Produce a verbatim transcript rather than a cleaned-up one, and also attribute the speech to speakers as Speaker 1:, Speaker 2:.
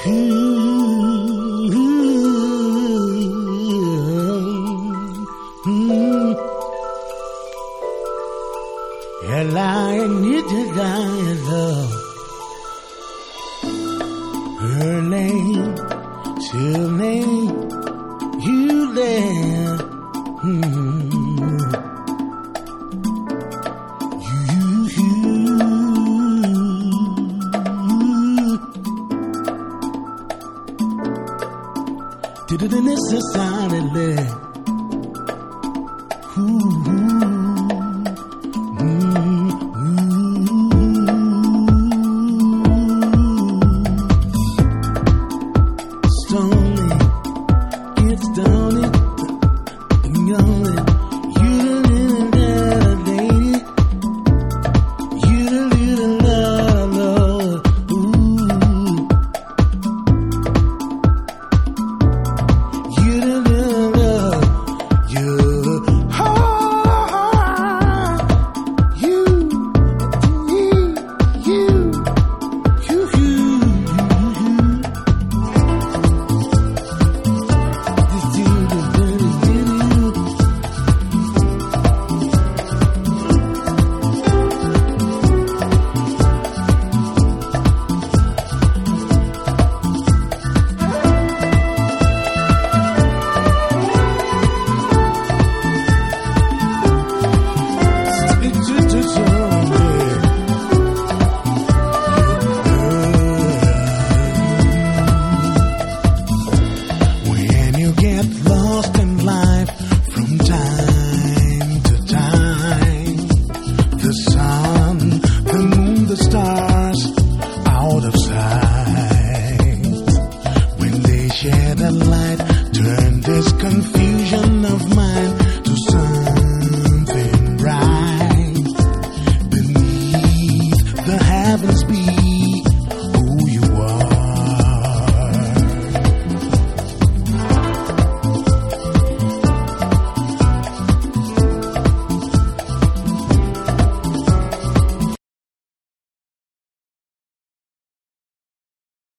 Speaker 1: And I need to die love. Her name, she'll name you there. Mm-hmm. You, you, did it in this society, ooh, the sun, the moon, the stars, out of sight.